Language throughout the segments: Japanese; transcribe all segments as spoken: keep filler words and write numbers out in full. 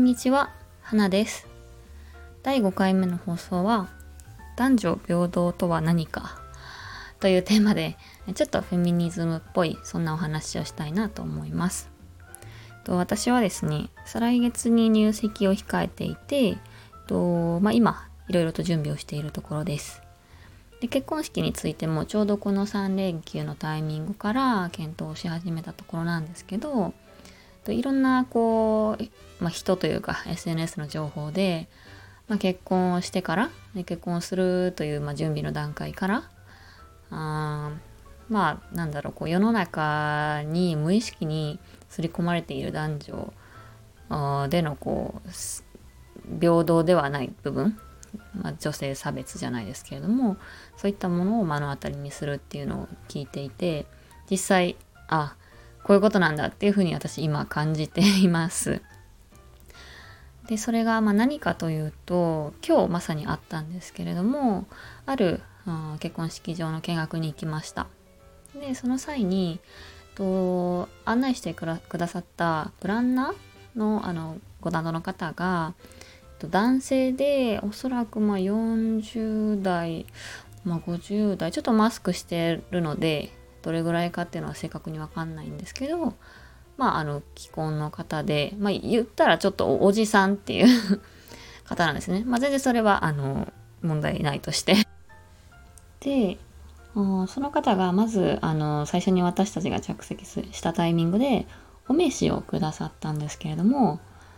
んにちは、花です。だいごかいめの放送は男女平等とは何かというテーマでちょっとフェミニズムっぽいそんなお話をしたいなと思います。と私はですね、再来月に入籍を控えていて、とまあ、今いろいろと準備をしているところです。で結婚式についてもちょうどこのさん連休のタイミングから検討し始めたところなんですけど、いろんなこう、まあ、人というか エスエヌエス の情報で、まあ、結婚をしてからで結婚するという、まあ、準備の段階からあまあなんだろうこう世の中に無意識に刷り込まれている男女でのこう平等ではない部分、まあ、女性差別じゃないですけれども、そういったものを目の当たりにするっていうのを聞いていて、実際あこういうことなんだっていうふうに私今感じています。でそれがまあ何かというと、今日まさにあったんですけれども、あるあ結婚式場の見学に行きました。でその際にと案内してくださったプランナーのあのご担当の方が男性でおそらくまあよんじゅう代、まあ、ごじゅう代ちょっとマスクしてるのでどれぐらいかっていうのは正確にわかんないんですけど、まああの既婚の方で、まあ言ったらちょっとおじさんっていう方なんですね。まあ全然それはあの問題ないとしてで、その方がまずあの最初に私たちが着席したタイミングでお名刺をくださったんですけれども、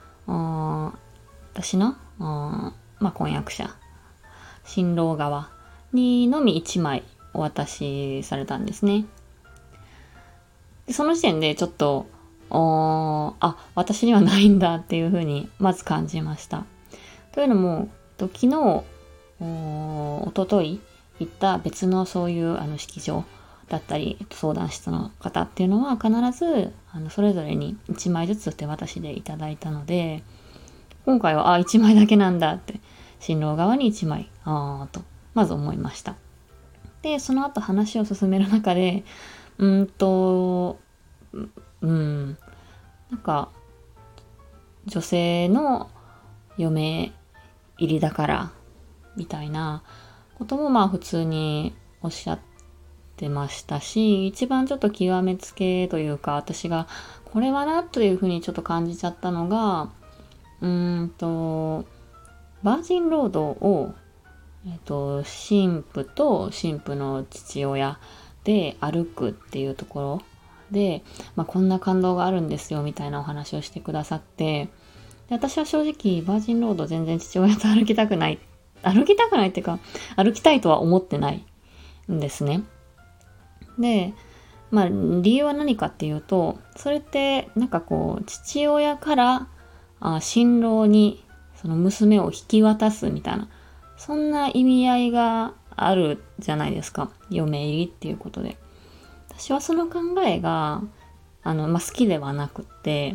私のまあ婚約者新郎側にのみいちまいお渡しされたんですね。でその時点でちょっとあ私にはないんだっていうふうにまず感じました。というのも昨日おととい行った別のそういうあの式場だったり相談室の方っていうのは必ずあのそれぞれにいちまいずつ手渡しでいただいたので、今回はあいちまいだけなんだって新郎側にいちまいあとまず思いました。でその後話を進める中でうーんとうんなんか女性の嫁入りだからみたいなこともまあ普通におっしゃってましたし、一番ちょっと極めつけというか私がこれはなというふうにちょっと感じちゃったのが、うーんとバージンロードをえっと新婦と新婦の父親で歩くっていうところで、まあ、こんな感動があるんですよみたいなお話をしてくださって、で私は正直バージンロード全然父親と歩きたくない歩きたくないっていうか歩きたいとは思ってないんですね。でまあ理由は何かっていうと、それってなんかこう父親からあ新郎にその娘を引き渡すみたいな、そんな意味合いがあるじゃないですか、嫁入りっていうことで。私はその考えがあの、まあ、好きではなくって、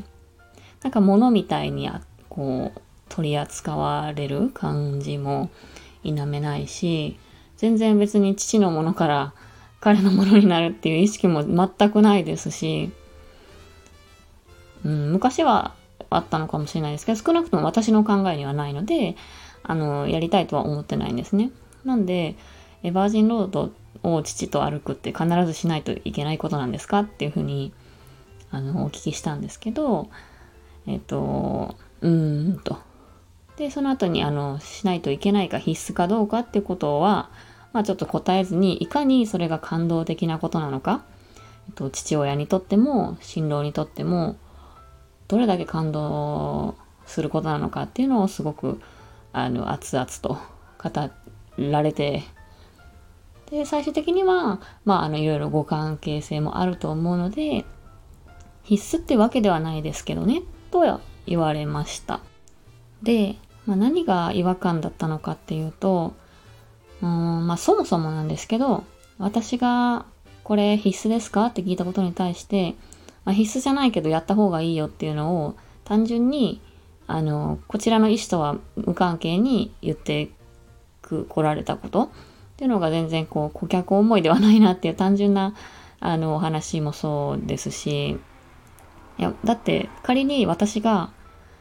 なんか物みたいにこう取り扱われる感じも否めないし、全然別に父のものから彼のものになるっていう意識も全くないですし、うん、昔はあったのかもしれないですけど、少なくとも私の考えにはないので、あのやりたいとは思ってないんですね。なんでえバージンロードを父と歩くって必ずしないといけないことなんですかっていうふうにあのお聞きしたんですけど、えっとうーんとでその後にあのしないといけないか必須かどうかってことは、まあ、ちょっと答えずに、いかにそれが感動的なことなのか、えっと、父親にとっても新郎にとってもどれだけ感動することなのかっていうのをすごくあの熱々と語られて、で最終的にはまああのいろいろご関係性もあると思うので必須ってわけではないですけどねとは言われました。で、まあ、何が違和感だったのかっていうと、うーんまあそもそもなんですけど、私がこれ必須ですかって聞いたことに対して、まあ、必須じゃないけどやった方がいいよっていうのを単純にあのこちらの意思とは無関係に言ってく来られたことっていうのが全然こう顧客思いではないなっていう単純なあのお話もそうですし、いやだって仮に私が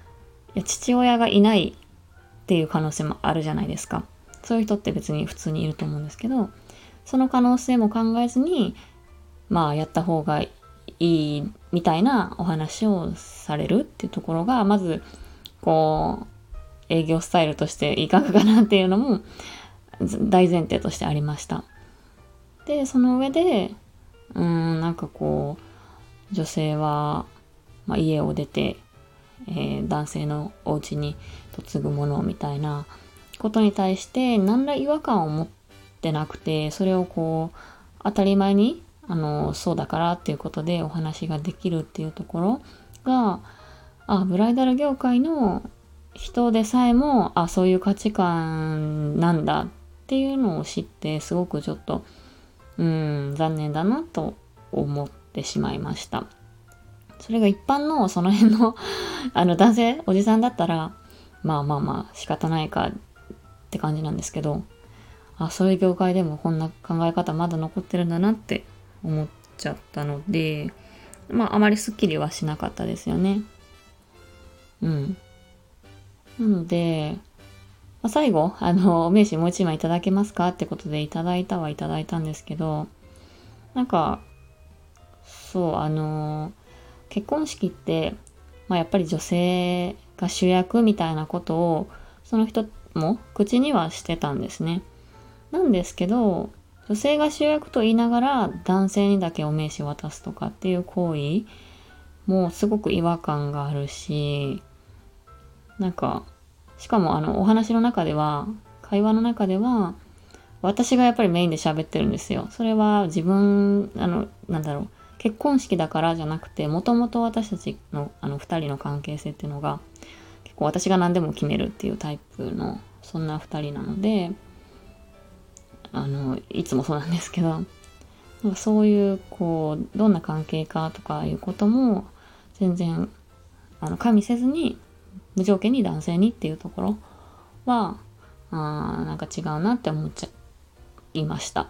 や父親がいないっていう可能性もあるじゃないですか。そういう人って別に普通にいると思うんですけど、その可能性も考えずに、まあやった方がいいみたいなお話をされるっていうところが、まずこう営業スタイルとしていかがかなっていうのも大前提としてありました。でその上でうーんなんかこう女性は、まあ、家を出て、えー、男性のお家に嫁ぐものみたいなことに対して何ら違和感を持ってなくて、それをこう当たり前にあのそうだからっていうことでお話ができるっていうところが、あブライダル業界の人でさえもあそういう価値観なんだっていうのを知って、すごくちょっとうーん残念だなと思ってしまいました。それが一般のその辺のあの男性おじさんだったらまあまあまあ仕方ないかって感じなんですけど、あそういう業界でもこんな考え方まだ残ってるんだなって思っちゃったので、まああまりスッキリはしなかったですよね。うんなので、まあ、最後あのお名刺もう一枚いただけますかってことでいただいたはいただいたんですけど、なんかそうあの結婚式って、まあ、やっぱり女性が主役みたいなことをその人も口にはしてたんですね。なんですけど女性が主役と言いながら男性にだけお名刺渡すとかっていう行為もすごく違和感があるし、なんかしかもあのお話の中では会話の中では私がやっぱりメインで喋ってるんですよ。それは自分あのなんだろう結婚式だからじゃなくて、もともと私たちのあのふたりの関係性っていうのが結構私が何でも決めるっていうタイプのそんなふたりなので、あのいつもそうなんですけど、なんかそういうこうどんな関係かとかいうことも全然あの加味せずに無条件に男性にっていうところはあなんか違うなって思っちゃいました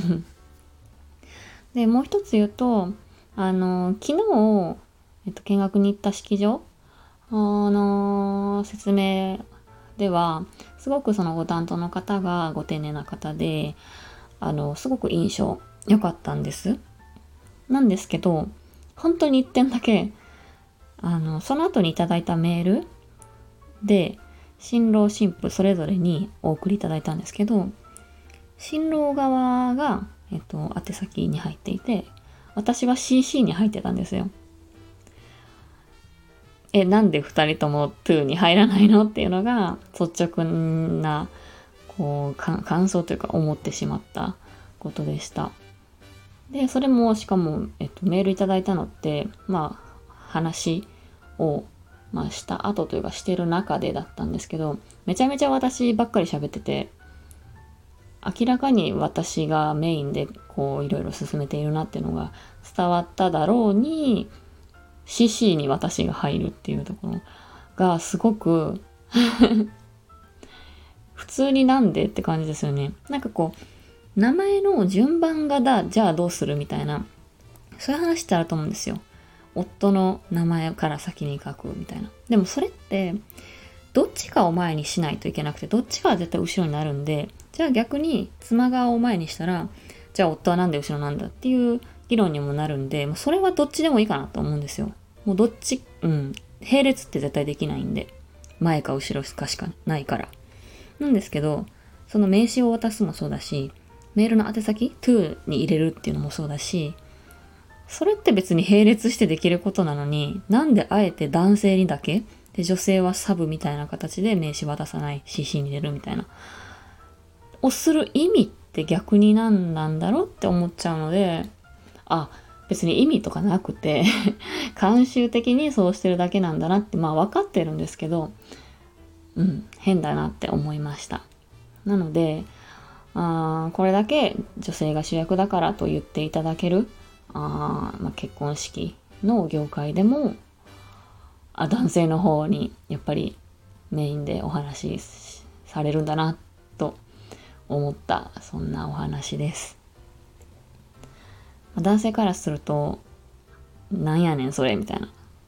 でもう一つ言うと、あの昨日、えっと、見学に行った式場あの説明ではすごくそのご担当の方がご丁寧な方で、あのすごく印象良かったんです。なんですけど本当に一点だけあのその後にいただいたメールで新郎新婦それぞれにお送りいただいたんですけど、新郎側が、えっと、宛先に入っていて、私は シーシー に入ってたんですよ。え、なんでふたりともトゥーに入らないのっていうのが率直なこう感想というか思ってしまったことでした。で、それもしかも、えっと、メールいただいたのって、まあ、話を、まあ、した後というかしてる中でだったんですけど、めちゃめちゃ私ばっかり喋ってて、明らかに私がメインでこういろいろ進めているなっていうのが伝わっただろうに、シーシー に私が入るっていうところがすごく普通になんでって感じですよね。なんかこう名前の順番がだじゃあどうするみたいな、そういう話ってあると思うんですよ。夫の名前から先に書くみたいな。でもそれってどっちかを前にしないといけなくて、どっちかは絶対後ろになるんで、じゃあ逆に妻側を前にしたら、じゃあ夫はなんで後ろなんだっていう議論にもなるんで、もうそれはどっちでもいいかなと思うんですよ。もうどっち、うん、並列って絶対できないんで、前か後ろかしかないから。なんですけど、その名刺を渡すもそうだし、メールの宛先 トゥー に入れるっていうのもそうだし、それって別に並列してできることなのに、なんであえて男性にだけで女性はサブみたいな形で名刺渡さない シーシー に入れるみたいなをする意味って逆に何なんだろうって思っちゃうので、あ別に意味とかなくて慣習的にそうしてるだけなんだなってまあ分かってるんですけど、うん変だなって思いました。なのであこれだけ女性が主役だからと言っていただけるあ、まあ、結婚式の業界でもあ男性の方にやっぱりメインでお話しされるんだなと思った、そんなお話です。男性からするとなんやねんそれみたいな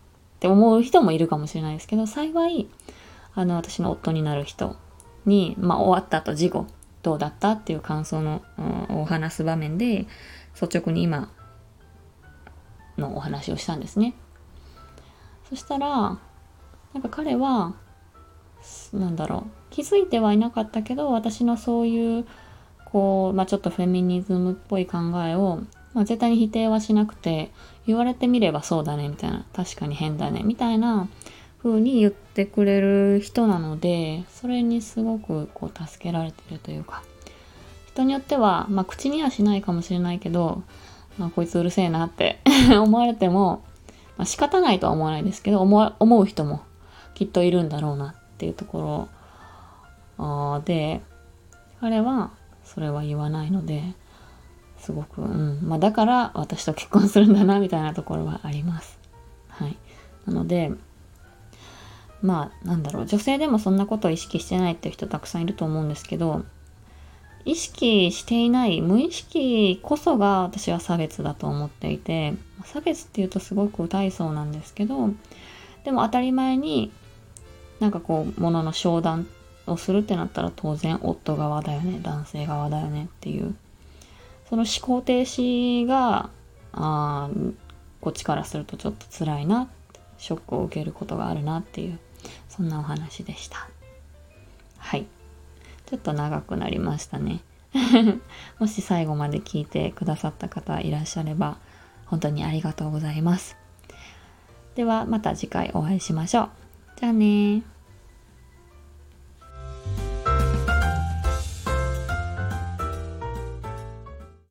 って思う人もいるかもしれないですけど、幸いあの私の夫になる人に、まあ、終わった後事後どうだったっていう感想の、うん、を話す場面で率直に今のお話をしたんですね。そしたらなんか彼はなんだろう、気づいてはいなかったけど、私のそういうこう、まあ、ちょっとフェミニズムっぽい考えを、まあ、絶対に否定はしなくて、言われてみればそうだねみたいな、確かに変だねみたいな風に言ってくれる人なので、それにすごくこう助けられてるというか、人によっては、まあ、口にはしないかもしれないけど、まあ、こいつうるせえなって思われても、まあ、仕方ないとは思わないですけど、思思う人もきっといるんだろうなっていうところで、彼はそれは言わないので、すごく、うん、まあだから私と結婚するんだなみたいなところはあります。はい。なので、まあなんだろう、女性でもそんなことを意識してないっていう人たくさんいると思うんですけど、意識していない無意識こそが私は差別だと思っていて、差別っていうとすごく大層なんですけど、でも当たり前になんかこう物の商談をするってなったら当然夫側だよね、男性側だよねっていう、その思考停止があこっちからするとちょっと辛いな、ショックを受けることがあるなっていう、そんなお話でした。はい、ちょっと長くなりましたねもし最後まで聞いてくださった方いらっしゃれば本当にありがとうございます。ではまた次回お会いしましょう。じゃあねー。